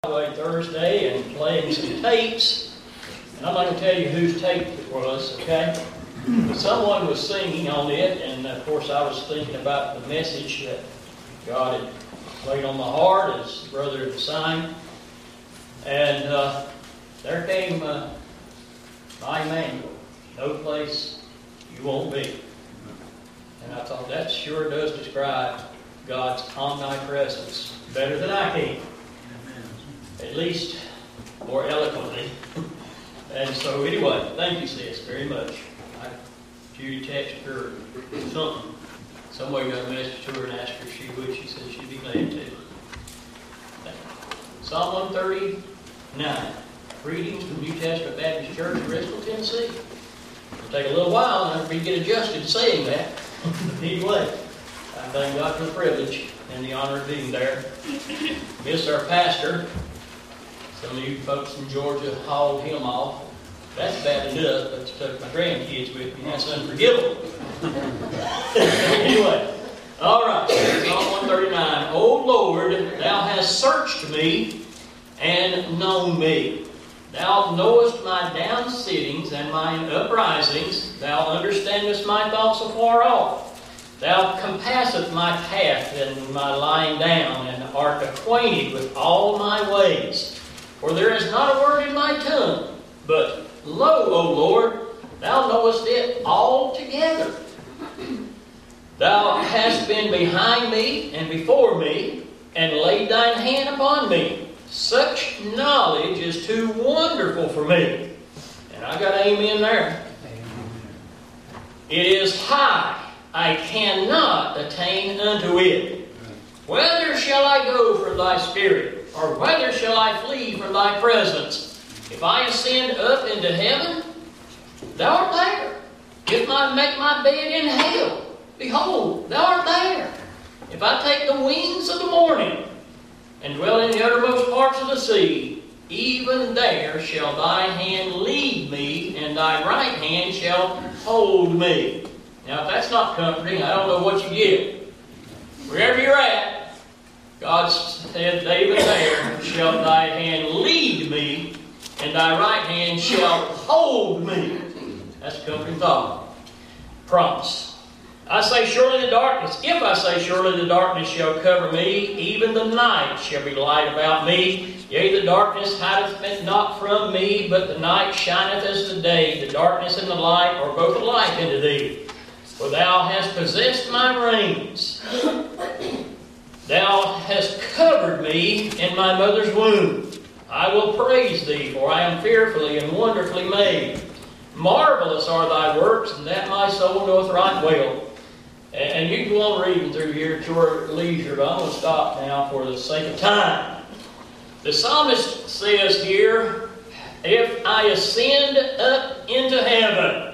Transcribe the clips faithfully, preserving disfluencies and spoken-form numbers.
Away Thursday and playing some tapes, and I'm not going to tell you whose tape it was, okay? But someone was singing on it, and of course I was thinking about the message that God had laid on my heart as Brother had sang, and uh, there came uh, my Emmanuel, no place you won't be. And I thought that sure does describe God's omnipresence better than I can. At least more eloquently. And so anyway, thank you, sis, very much. I Judy texted her something. Somebody got a message to her and asked her if she would. She said she'd be glad to. Psalm one thirty-nine. Readings from New Testament Baptist Church in Bristol, Tennessee. It'll take a little while after you get adjusted to saying that. Anyway, I thank God for the privilege and the honor of being there. Miss our pastor. Some of you folks from Georgia hauled him off. That's bad enough, but you took my grandkids with me. That's unforgivable. Anyway, all right. Psalm one thirty-nine. O Lord, Thou hast searched me and known me. Thou knowest my down sittings and mine uprisings. Thou understandest my thoughts afar off. Thou compassest my path and my lying down, and art acquainted with all my ways. For there is not a word in my tongue, but lo, O Lord, Thou knowest it altogether. Thou hast been behind me and before me, and laid Thine hand upon me. Such knowledge is too wonderful for me. And I got amen there. It is high, I cannot attain unto it. Whither shall I go from Thy Spirit? Or whither shall I flee from Thy presence? If I ascend up into heaven, Thou art there. If I make my bed in hell, behold, Thou art there. If I take the wings of the morning, and dwell in the uttermost parts of the sea, even there shall Thy hand lead me, and Thy right hand shall hold me. Now, if that's not comforting, I don't know what you get. Wherever you're at, God said, David, there shall Thy hand lead me, and Thy right hand shall hold me. That's a comforting thought. Promise. I say, surely the darkness, if I say, surely the darkness shall cover me, even the night shall be light about me. Yea, the darkness hideth it not from me, but the night shineth as the day. The darkness and the light are both alike unto Thee. For Thou hast possessed my reins. Thou hast covered me in my mother's womb. I will praise Thee, for I am fearfully and wonderfully made. Marvelous are Thy works, and that my soul knoweth right well. And you can go on reading through here at your leisure, but I'm going to stop now for the sake of time. The psalmist says here, if I ascend up into heaven,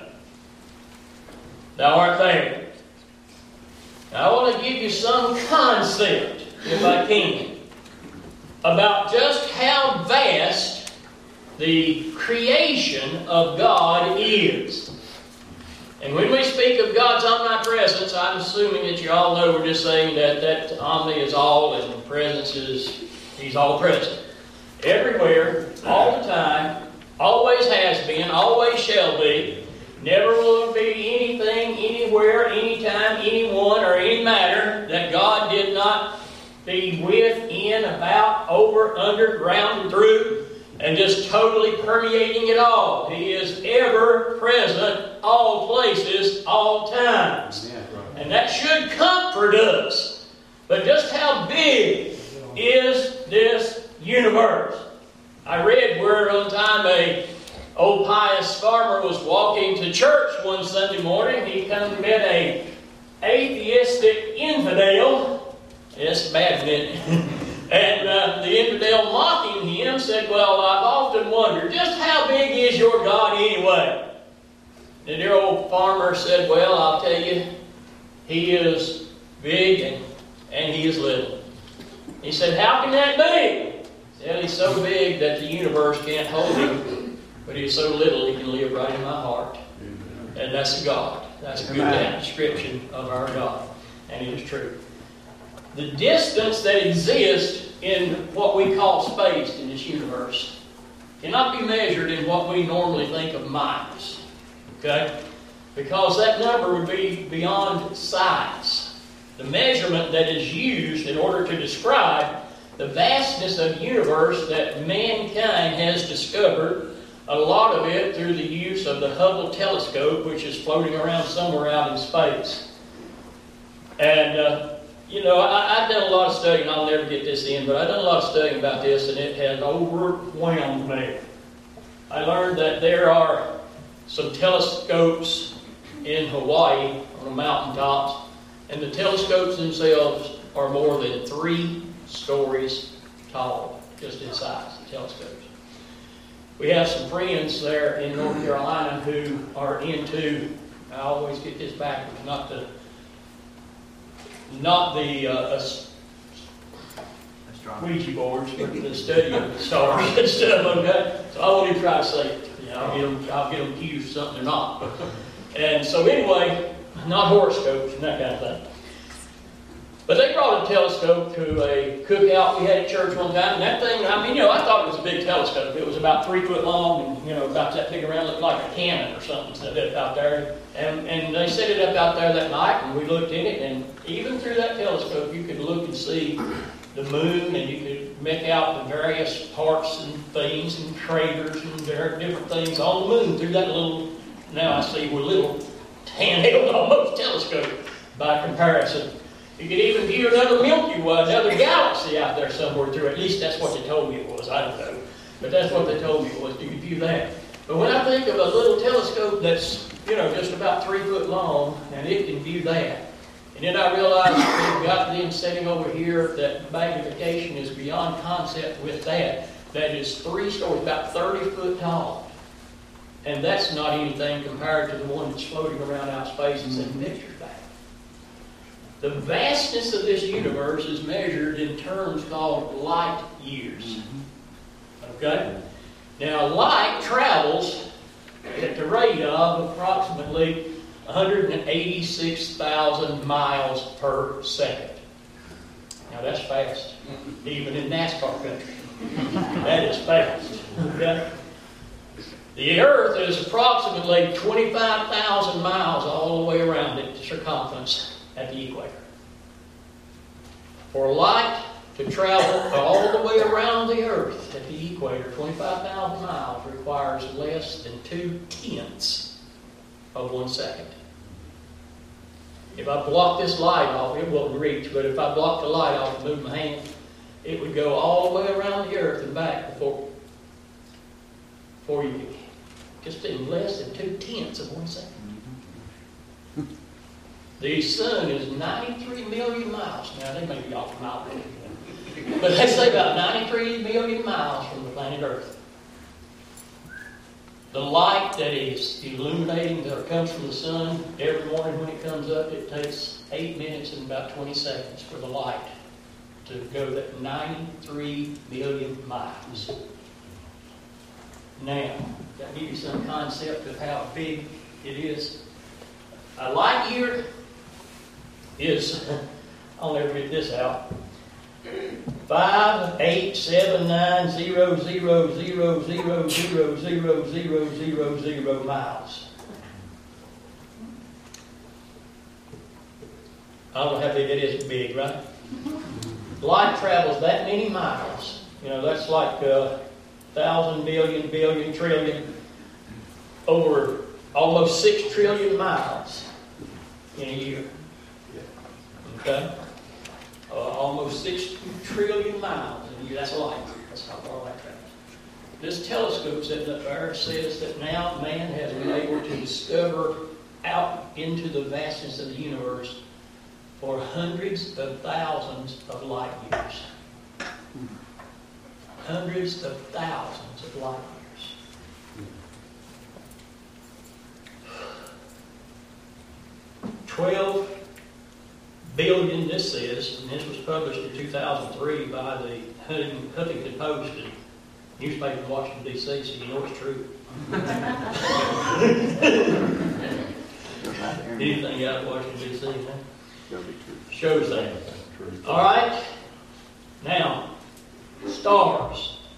Thou art there. Now, I want to give you some concept, if I can, about just how vast the creation of God is. And when we speak of God's omnipresence, I'm assuming that you all know we're just saying that that omni is all and the presence is, He's all present. Everywhere, all the time, always has been, always shall be. Never will there be anything, anywhere, anytime, anyone, or any matter that God did not be with, in, about, over, under, ground, and through, and just totally permeating it all. He is ever present, all places, all times. And that should comfort us. But just how big is this universe? I read where one time a old pious farmer was walking to church one Sunday morning. He come and met a atheistic infidel. It's bad, isn't it? And uh, the infidel mocking him said, well, I've often wondered, just how big is your God anyway? The dear old farmer said, well, I'll tell you, He is big and, and He is little. He said, how can that be? He said, He's so big that the universe can't hold Him, but He's so little He can live right in my heart. And that's God. That's a good description of our God. And it is true. The distance that exists in what we call space in this universe cannot be measured in what we normally think of miles. Okay? Because that number would be beyond size. The measurement that is used in order to describe the vastness of the universe that mankind has discovered, a lot of it through the use of the Hubble telescope, which is floating around somewhere out in space. And, uh, you know, I, I've done a lot of studying. I'll never get this in, but I've done a lot of studying about this, and it has overwhelmed me. I learned that there are some telescopes in Hawaii on the mountaintops, and the telescopes themselves are more than three stories tall, just in size, the telescopes. We have some friends there in North Carolina who are into, I always get this backwards, not the, not the uh, Ouija boards, but the study of the stars and stuff, okay? So I won't even try to say it. You know, I'll get them, I'll get them accused of something they're not. And so anyway, not horoscopes and that kind of thing. But they brought a telescope to a cookout we had at church one time, and that thing, I mean, you know, I thought it was a big telescope. It was about three foot long and, you know, about that big around, looked like a cannon or something set up out there. And, and they set it up out there that night, and we looked in it, and even through that telescope, you could look and see the moon, and you could make out the various parts and things and craters and different things on the moon through that little, now I see, we're little handheld almost telescope by comparison. You could even view another Milky Way, another galaxy out there somewhere through. At least that's what they told me it was. I don't know. But that's what they told me it was. You could view that. But when I think of a little telescope that's, you know, just about three foot long, and it can view that. And then I realized that we've got them sitting over here, that magnification is beyond concept with that. That is three stories, about thirty foot tall. And that's not anything compared to the one that's floating around out space and sending pictures back. The vastness of this universe is measured in terms called light years. Okay? Now, light travels at the rate of approximately one hundred eighty-six thousand miles per second. Now, that's fast, even in NASCAR country. That is fast. Okay? The Earth is approximately twenty-five thousand miles all the way around its circumference at the equator. For light to travel all the way around the Earth at the equator, twenty-five thousand miles, requires less than two tenths of one second. If I block this light off, it won't reach, but if I block the light off and move my hand, it would go all the way around the Earth and back before, before you could, just in less than two tenths of one second. The sun is ninety-three million miles. Now, they may be off a mile, but they say about ninety-three million miles from the planet Earth. The light that is illuminating, that comes from the sun every morning when it comes up, it takes eight minutes and about twenty seconds for the light to go that ninety-three million miles. Now, that give you some concept of how big it is. A light year is, I'll never get this out, five eight seven nine zero zero zero zero zero zero zero zero zero miles. I don't know how big it is. It's big, right? Light travels that many miles. You know, that's like a thousand, million, billion, trillion, over almost six trillion miles in a year. Okay? Uh, almost six trillion miles in a year. That's light. That's how far light travels. This telescope sitting up there says that now man has been able to discover out into the vastness of the universe for hundreds of thousands of light years. Hundreds of thousands of light years. Twelve billion, this is, and this was published in two thousand three by the Huffington Post, a newspaper in Washington, D C, so you know it's true. Anything out of Washington, D C, huh? Shows that. All right. Now, stars.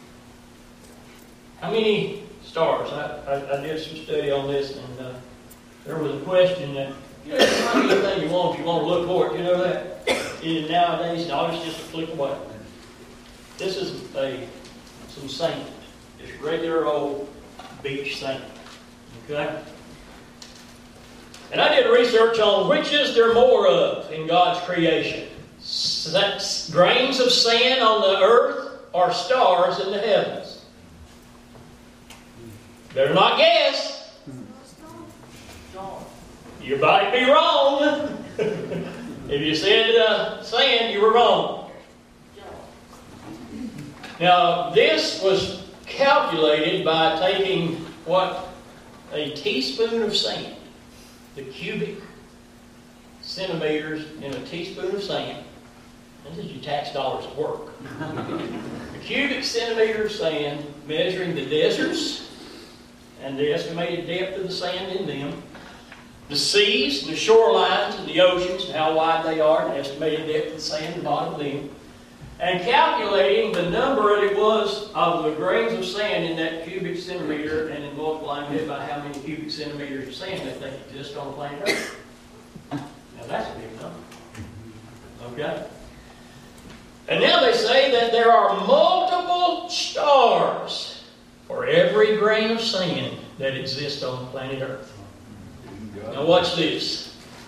How many stars? I, I, I did some study on this, and uh, there was a question that, you know, you can find anything you want if you want to look for it. You know that? And nowadays, no, it's just a flick away. This is a some sand. Just regular old beach sand. Okay? And I did research on which is there more of in God's creation. So that's grains of sand on the earth or stars in the heavens. Better not guess. You might be wrong. If you said uh, sand, you were wrong. Now, this was calculated by taking what? A teaspoon of sand. The cubic centimeters in a teaspoon of sand. This is your tax dollars at work. The cubic centimeter of sand measuring the deserts and the estimated depth of the sand in them, the seas, the shorelines, and the oceans, and how wide they are, and the estimated depth of the sand at the bottom of them, and calculating the number that it was of the grains of sand in that cubic centimeter, and then multiplying it by how many cubic centimeters of sand that they exist on planet Earth. Now that's a big number. Okay? And now they say that there are multiple stars for every grain of sand that exists on planet Earth. Now watch this.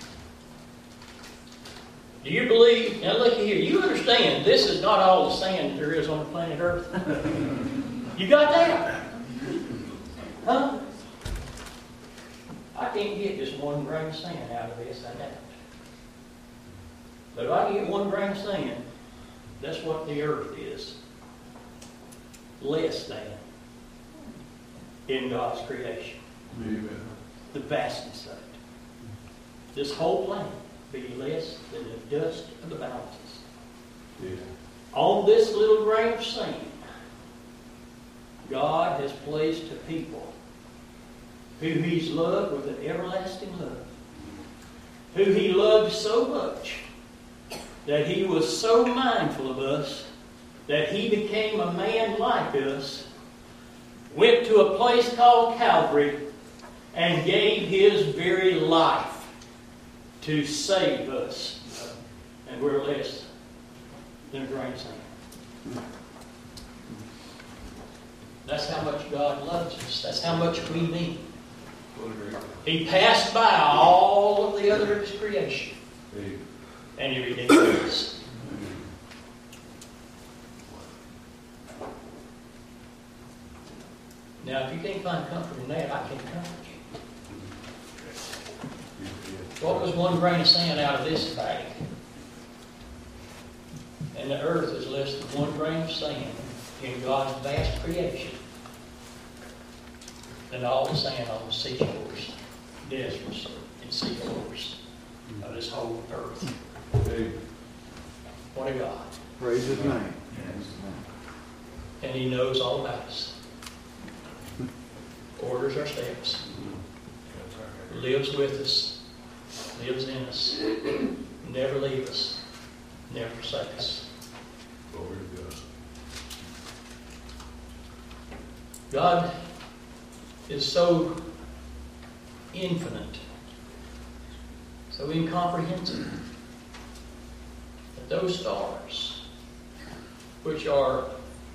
Do you believe, now look here, you understand this is not all the sand there is on the planet Earth. You got that? Huh? I can't get just one grain of sand out of this, I doubt. But if I get one grain of sand, that's what the earth is. Less than in God's creation. Amen. The vastness of it. This whole planet be less than the dust of the mountains. Yeah. On this little grain of sand, God has placed a people who He's loved with an everlasting love, who He loved so much that He was so mindful of us that He became a man like us, went to a place called Calvary, and gave His very life to save us. And we're less than a grain of sand. That's how much God loves us. That's how much we need. He passed by all of the other of His creation. And He redeemed us. Now, if you can't find comfort in that, I can't comfort you. What was one grain of sand out of this bag? And the earth is less than one grain of sand in God's vast creation than all the sand on the seashores, deserts, and seafloors of this whole earth. What a God. Praise His name. And He knows all about us. Orders our steps. Lives with us. Lives in us. Never leave us. Never forsake us. God is so infinite, so incomprehensible, that those stars, which are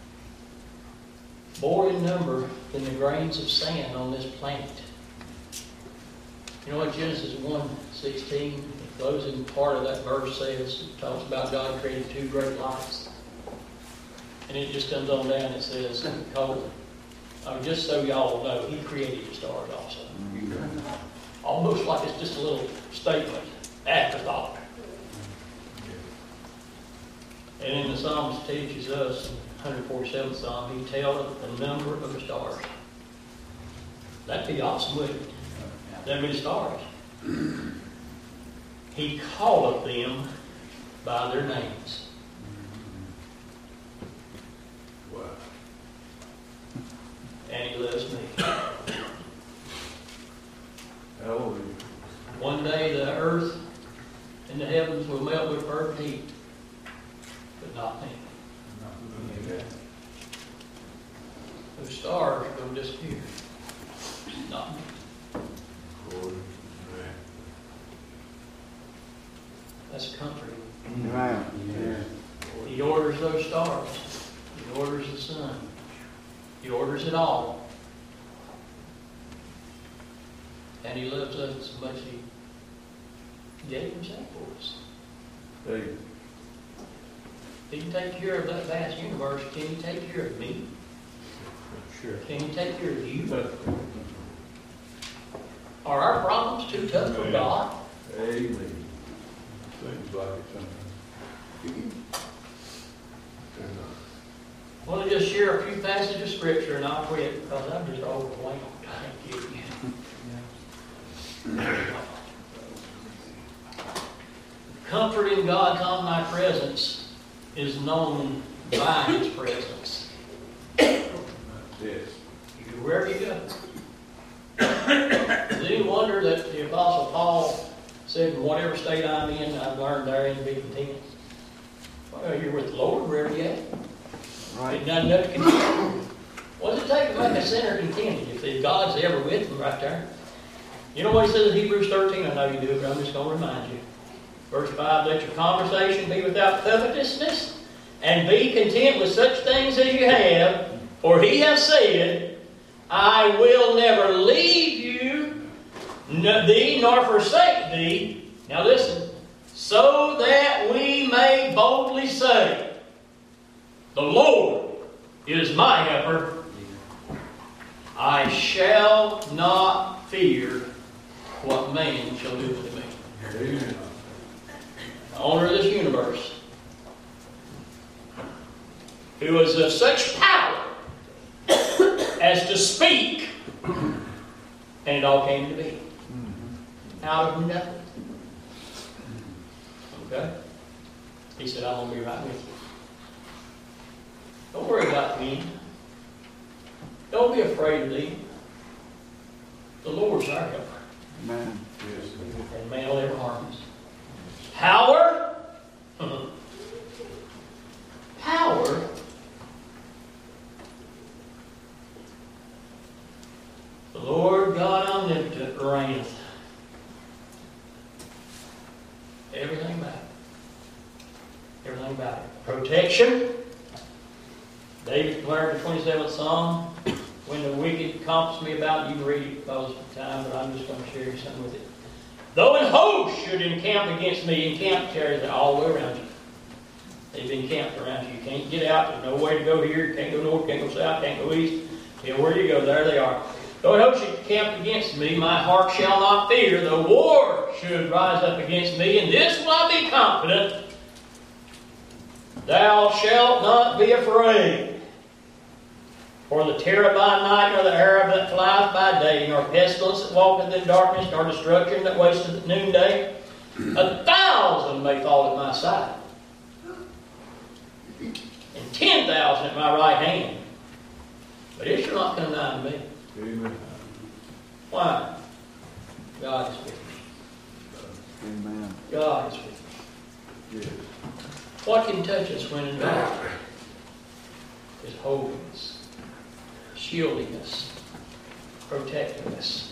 more in number than the grains of sand on this planet. You know what Genesis one sixteen, the closing part of that verse says? It talks about God created two great lights. And it just comes on down and it says, colon, oh, just so y'all know, He created the stars also. Almost like it's just a little statement, afterthought. And in the Psalms teaches us, one hundred forty-seventh Psalm, He telleth the number of the stars. That'd be awesome, wouldn't it? That many stars. He calleth them by their names. Wow. And He loves me. Hallelujah. One day the earth and the heavens will melt with fervent heat, but not me. those stars are going to disappear. Not me. That's comforting. Amen. Yeah. He orders those stars. He orders the sun. He orders it all. And He loves us so much He gave Himself for us. Hey. He can take care of that vast universe. Can He take care of me? Sure. Can He take care of you? Are our problems too tough for God? Amen. Seems like it sometimes. I want to just share a few passages of Scripture and I'll quit because I'm just overwhelmed. Thank you. Comfort in God's omnipresence is known by His presence. Yes. Wherever you go. Does any wonder that the Apostle Paul said, in whatever state I'm in, I've learned therein to be content? Well, you're with the Lord wherever you're at. Right. Ain't nothing enough to content. What does it take to make a sinner contented if God's ever with them right there? You know what he says in Hebrews thirteen? I know you do, but I'm just going to remind you. Verse five, let your conversation be without covetousness, and be content with such things as you have, for He has said, I will never leave you, thee, nor forsake thee. Now listen. So that we may boldly say, the Lord is my helper. I shall not fear what man shall do to me. Amen. The owner of this universe, who is of such power as to speak, and it all came to be. Out of nothing. Okay? He said, I'm going to be right with you. Don't worry about me. Don't be afraid of thee. The Lord's our helper. Amen. Yes. And man will never harm us. Power. Power. The Lord God omnipotent reigneth. Everything about it. Everything about it. Protection. David declared the twenty-seventh Psalm, when the wicked compass me about, you can read it because of time, but I'm just going to share you something with it. Though an host should encamp against me, encamp carries it all the way around you. They've encamped around you. You can't get out. There's no way to go here. You can't go north, can't go south, can't go east. You know, where you go, there they are. Though an host should encamp against me, my heart shall not fear. Though war should rise up against me, and this will I be confident. Thou shalt not be afraid. For the terror by night, nor the arrow that flieth by day, nor pestilence that walketh in darkness, nor destruction that wasteth at noonday. A thousand may fall at my side, and ten thousand at my right hand, but it shall not come nigh to me. Amen. Why? God is with me. Amen. God is with me. Yes. What can touch us when in battle? His holiness. Shielding us, protecting us.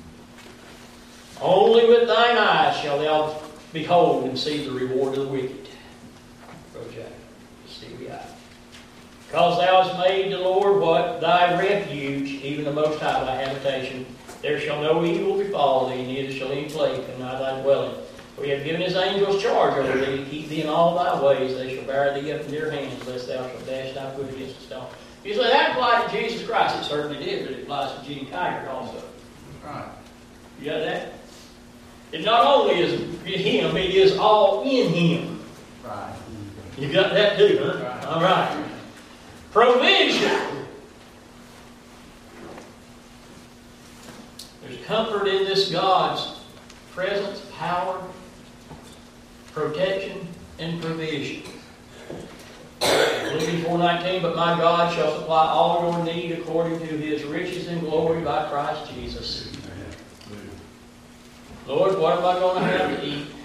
Only with thine eyes shall thou behold and see the reward of the wicked. Project. See we are. Because thou hast made the Lord what? Thy refuge, even the Most High thy habitation. There shall no evil befall thee, neither shall any plague come nigh thy dwelling. For he hath given his angels charge over thee to keep thee in all thy ways. They shall bear thee up in their hands, lest thou shalt dash thy foot against a stone. You say that applied to Jesus Christ. It certainly did, but it applies to Gene Kiger also. Right. You got that? It not only is Him, it is all in Him. Right. You got that too, huh? Right. All right. Provision. There's comfort in this God's presence, power, protection, and provision. Philippians four nineteen, but my God shall supply all your need according to His riches and glory by Christ Jesus. Lord, what am I going to have to eat?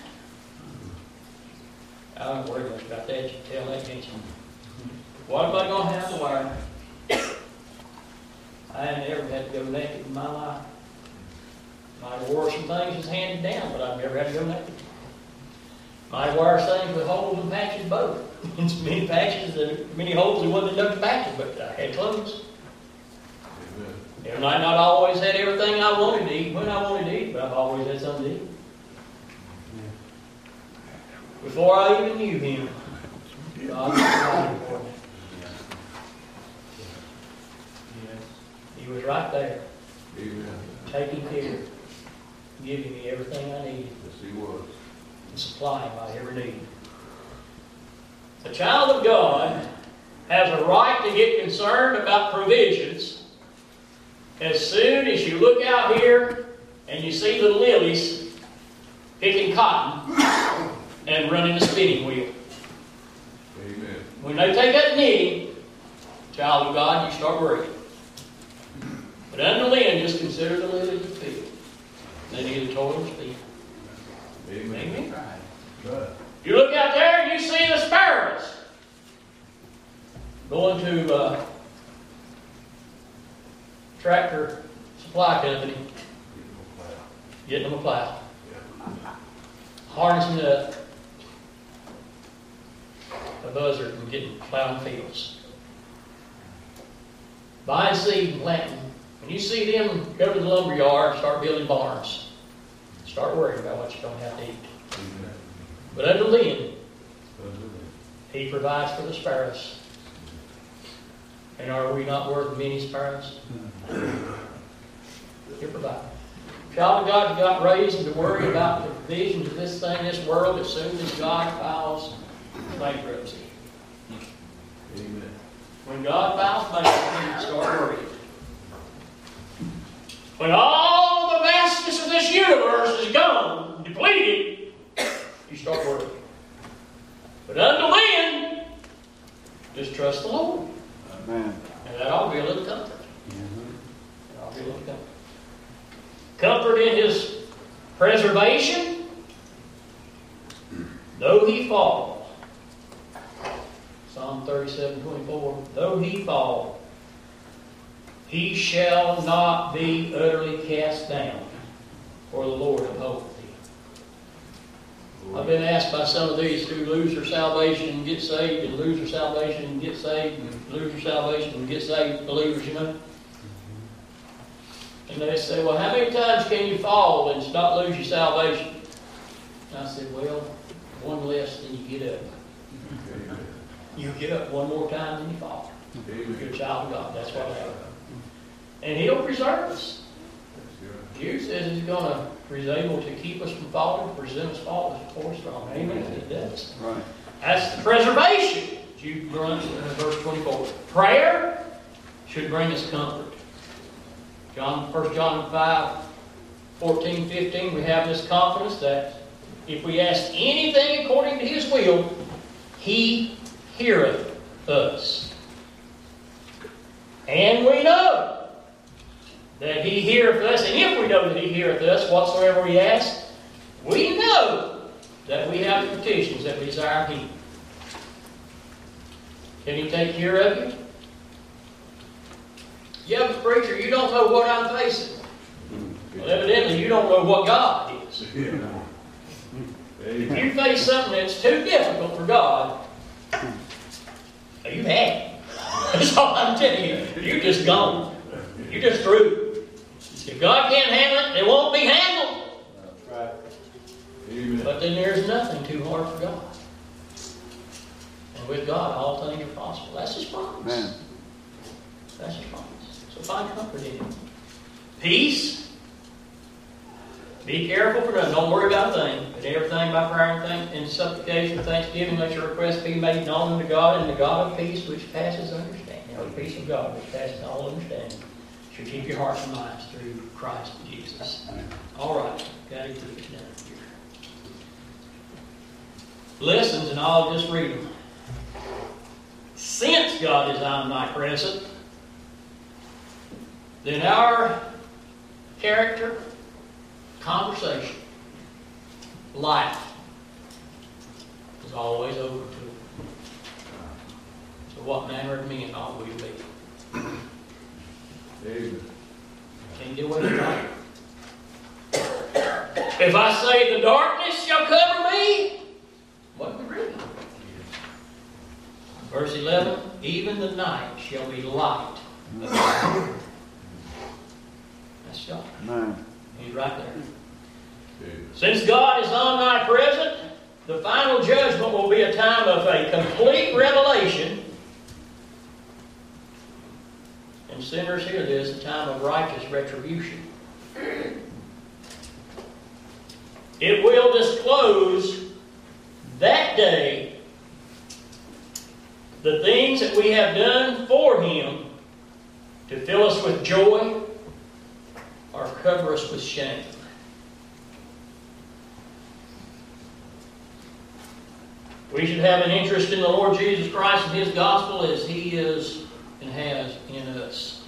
I don't worry much about that. You can tell that, can't you? What am I going to have to wear? I ain't never had to go naked in my life. Might have wore some things that's handed down, but I've never had to go naked. Might wear things with holes and patches both. It's many patches and many holes and wasn't enough patches, but I had clothes. Amen. And I not always had everything I wanted to eat when I wanted to eat, but I've always had something to eat. Before I even knew Him, God was providing for me. He was right there, Amen. Taking care, giving me everything I needed. Yes, He was. And supplying my every need. A child of God has a right to get concerned about provisions as soon as you look out here and you see the lilies picking cotton and running a spinning wheel. Amen. When they take that knitting, child of God, you start worrying. But until then, just consider the lilies of the field. They neither toil nor spin. Amen. Amen. Right. You look out there and you see the sparrows going to uh, Tractor Supply Company, getting them a plow, harnessing up a buzzard and getting plowing fields, buying seed and planting. When you see them go to the lumber yard and start building barns, start worrying about what you're going to have to eat. Amen. But until then, He provides for the sparrows. And are we not worth many sparrows? He provides. Child of God, you got raised to worry about the provisions of this thing, this world, as soon as God files bankruptcy. Amen. When God files bankruptcy, you start worrying. When all the vastness of this universe is gone, depleted, you start worrying. But until then, just trust the Lord. Amen. And that ought to be a little comfort. Mm-hmm. That ought to be a little comfort. Comfort in His preservation, though He fall. Psalm thirty-seven twenty-four. Though He fall, He shall not be utterly cast down, for the Lord upholdeth thee. I've been asked by some of these who lose their salvation and get saved, and lose their salvation and get saved, and lose their salvation and get saved, believers, you know. And they say, well, how many times can you fall and not lose your salvation? And I said, well, one less than you get up. You get up one more time than you fall. You're a child of God. That's what happens. And He'll preserve us. Jude says He's going to He's able to keep us from falling, present us faultless before strong. Amen. He does. Right. That's the preservation. Jude runs in verse twenty-four. Prayer should bring us comfort. John, First John five, fourteen, fifteen, we have this confidence that if we ask anything according to His will, He heareth us. And we know that He heareth us, and if we know that He heareth us, whatsoever we ask, we know that we have the petitions that we desire of Him. Can He take care of you? Yeah, but preacher, you don't know what I'm facing. Well, evidently you don't know what God is. If you face something that's too difficult for God, you had it. That's all I'm telling you. You're just gone. You're just through. If God can't handle it, it won't be handled. That's right. Amen. But then there's nothing too hard for God. And with God, all things are possible. That's His promise. Amen. That's His promise. So find comfort in Him. Peace. Be careful for nothing. Don't worry about a thing. But everything by prayer and, thank, and supplication and thanksgiving, let your requests be made known unto God, and the God of peace which passes understanding, or the peace of God which passes all understanding, should keep your hearts and minds through Christ Jesus. All right. Okay, put it down here. Lessons, and I'll just read them. Since God is omnipresent, then our character, conversation, life is always open to Him. So what manner of men ought we to be? Amen. get away from God. If I say the darkness shall cover me, what are we reading? Verse eleven, even the night shall be light. That's God. Amen. He's right there. Since God is omnipresent, the final judgment will be a time of a complete revelation. And sinners, hear this, a time of righteous retribution. It will disclose that day the things that we have done for Him to fill us with joy or cover us with shame. We should have an interest in the Lord Jesus Christ and His gospel as He is and has in us.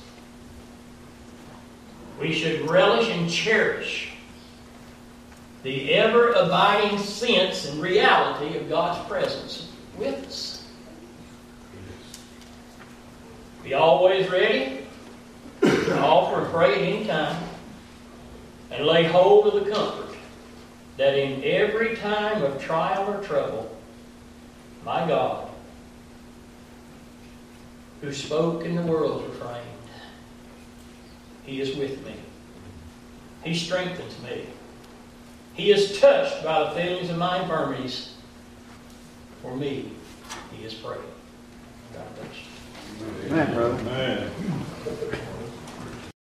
We should relish and cherish the ever-abiding sense and reality of God's presence with us. Be always ready to offer and pray at any time, and lay hold of the comfort that in every time of trial or trouble, my God, who spoke and the worlds were framed, He is with me. He strengthens me. He is touched by the feelings of my infirmities. For me, He is praying. God bless you. Amen, brother. Amen.